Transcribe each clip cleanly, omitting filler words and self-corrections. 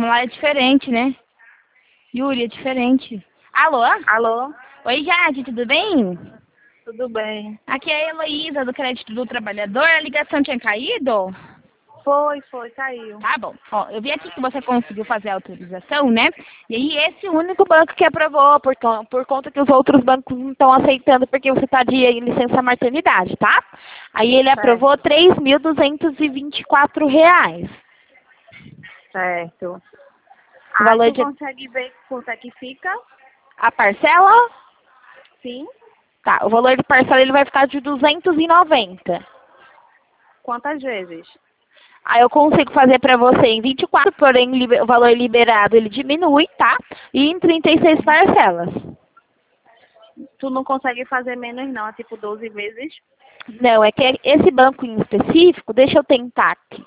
lá é diferente, né? Yuri, é diferente. Alô? Alô, Oi, Jade, tudo bem? tudo bem? Aqui é a Heloísa, do Crédito do Trabalhador. A ligação tinha caído? Foi, caiu. Tá bom. Ó, eu vi aqui que você conseguiu fazer a autorização, né? E aí esse único banco que aprovou, por conta que os outros bancos não estão aceitando porque você está de licença maternidade, tá? Aí ele aprovou Certo, R$ 3.224. certo. O Aí valor tu de... consegue ver quanto é que fica? A parcela? Sim. Tá, o valor de parcela ele vai ficar de 290. Quantas vezes? Aí eu consigo fazer para você em 24, porém o valor liberado ele diminui, tá? E em 36 parcelas. Tu não consegue fazer menos não, é tipo 12 vezes? Não, é que esse banco em específico, deixa eu tentar aqui.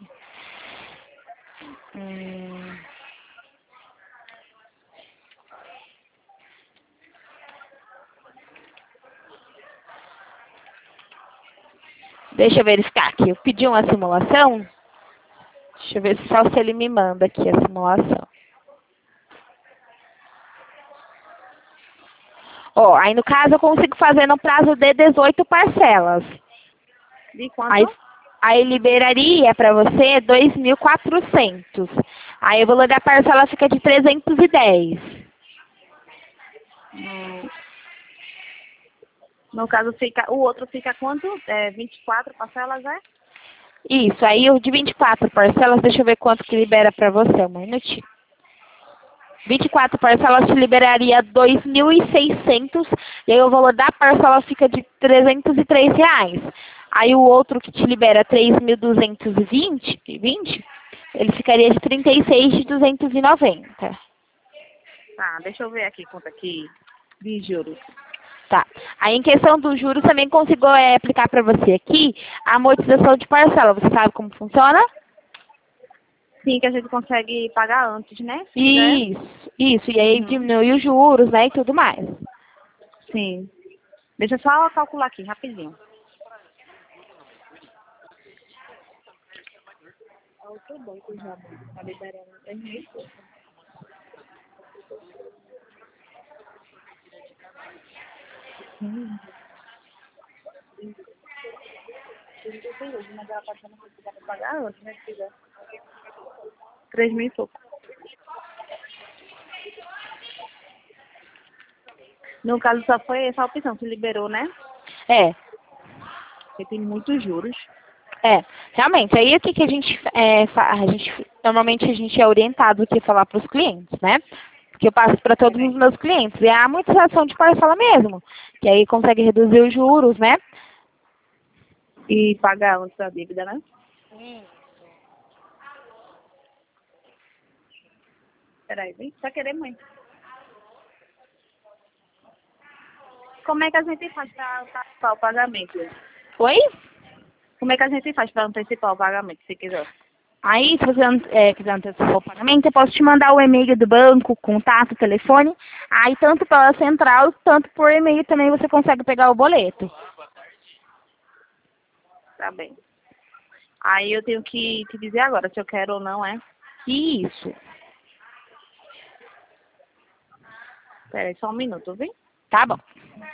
Hum, deixa eu verificar aqui. Eu pedi uma simulação. Deixa eu ver só se ele me manda aqui a simulação. Ó, aí no caso eu consigo fazer no prazo de 18 parcelas. De quanto? Aí, aí liberaria para você 2.400. Aí o valor da parcela fica de 310. Hum, no caso fica, o outro fica quanto? 24 parcelas, é? Isso, aí o de 24 parcelas, deixa eu ver quanto que libera para você, um minutinho. 24 parcelas te liberaria 2.600 e aí o valor da parcela fica de R$ 303. Aí o outro que te libera 3.220, ele ficaria de 36 de 290. Tá, deixa eu ver aqui quanto aqui de juros. Tá. Aí em questão dos juros também consigo aplicar para você aqui a amortização de parcela. Você sabe como funciona? Sim, que a gente consegue pagar antes, né? Se quiser. Isso. E aí Uhum. diminui os juros, né, e tudo mais. Sim. Deixa eu só calcular aqui, rapidinho. Outro banco já tá liberando 3.000. Mas ela pode não precisar pagar antes, né? Se quiser. 3.000 e pouco. No caso, só foi essa opção que liberou, né? É, Porque tem muitos juros. realmente. Aí o que, que a gente, normalmente a gente é orientado aqui a falar para os clientes, né? Que eu passo para todos os meus clientes. É a amortização de parcela mesmo. Que aí consegue reduzir os juros, né? E pagar antes da dívida, né? Peraí, vem. Vai querer muito. Como é que a gente faz para antecipar o pagamento? Oi? Como é que a gente faz para antecipar o pagamento, se quiser? Aí, se você quiser antecipar o pagamento, eu posso te mandar o e-mail do banco, contato, telefone. Aí, tanto pela central, tanto por e-mail também você consegue pegar o boleto. Tá bem. Aí eu tenho que te dizer agora se eu quero ou não, é? Isso. Peraí, só um minuto, viu? Tá bom.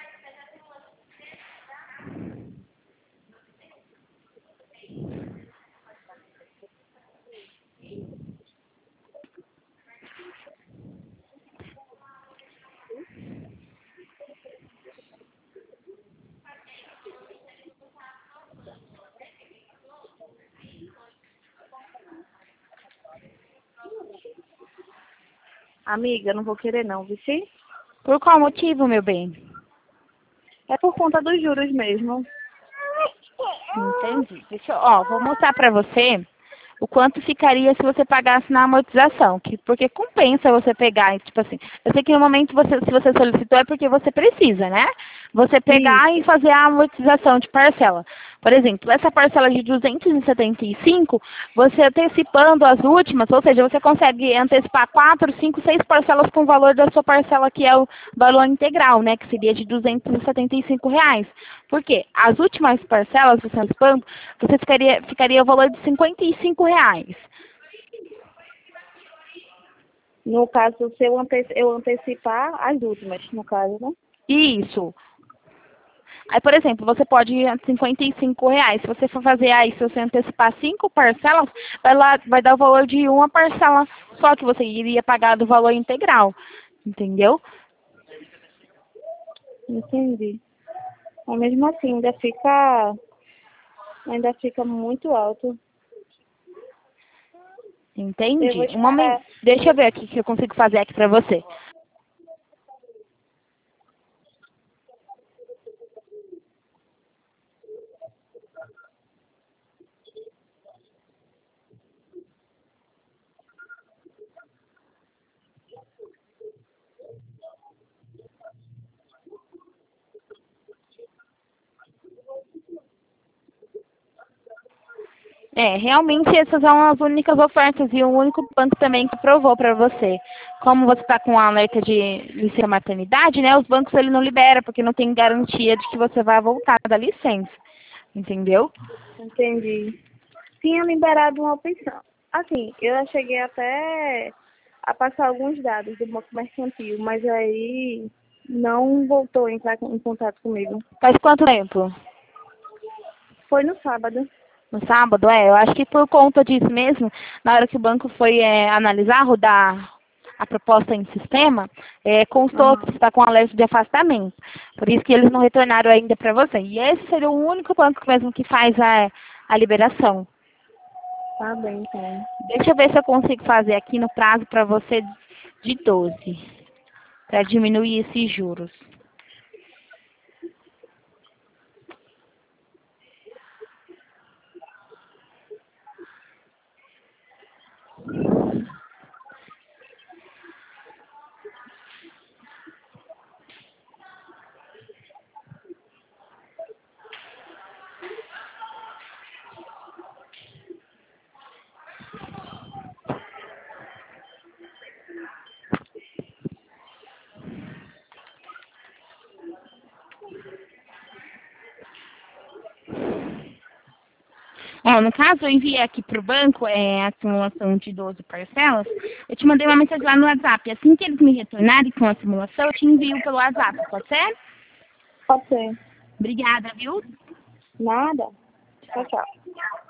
Amiga, não vou querer não, viu? Sim? Por qual motivo, meu bem? É por conta dos juros mesmo. Entendi. Vou mostrar pra você o quanto ficaria se você pagasse na amortização, porque compensa você pegar, tipo assim, eu sei que no momento se você solicitou é porque você precisa, né? Você pegar e Isso. fazer a amortização de parcela. Por exemplo, essa parcela de 275, você antecipando as últimas, ou seja, você consegue antecipar 4, 5, 6 parcelas com o valor da sua parcela, que é o valor integral, né? Que seria de R$ 275. Por quê? As últimas parcelas, você antecipando, você ficaria o valor de R$ 55. No caso, se eu antecipar as últimas, no caso, né? Isso. Aí, por exemplo, você pode ir a R$ 55. Se você for fazer aí, se você antecipar 5 parcelas, vai dar o valor de uma parcela só que você iria pagar do valor integral. Entendeu? Entendi. Mas mesmo assim, ainda fica muito alto. Eu vou Entende? Um momento. esperar. Deixa eu ver aqui o que eu consigo fazer aqui pra você. Realmente essas são as únicas ofertas e o único banco também que aprovou para você. Como você está com um alerta de licença maternidade, né? Os bancos ele não libera porque não tem garantia de que você vai voltar da licença, entendeu? Entendi. Tinha liberado uma opção. Assim, eu já cheguei até a passar alguns dados do banco mercantil, mas aí não voltou a entrar em contato comigo. Faz quanto tempo? Foi no sábado. No sábado, eu acho que por conta disso mesmo, na hora que o banco foi analisar, rodar a proposta em sistema, constou que você Aham. está com alerta de afastamento. Por isso que eles não retornaram ainda para você. E esse seria o único banco mesmo que faz a liberação. Tá bem, então. Deixa eu ver se eu consigo fazer aqui no prazo para você de 12, para diminuir esses juros. Ó, no caso, eu enviei aqui para o banco a simulação de 12 parcelas. Eu te mandei uma mensagem lá no WhatsApp. Assim que eles me retornarem com a simulação, eu te envio pelo WhatsApp, pode ser? Pode ser. Obrigada, viu? Nada. Tchau, tchau.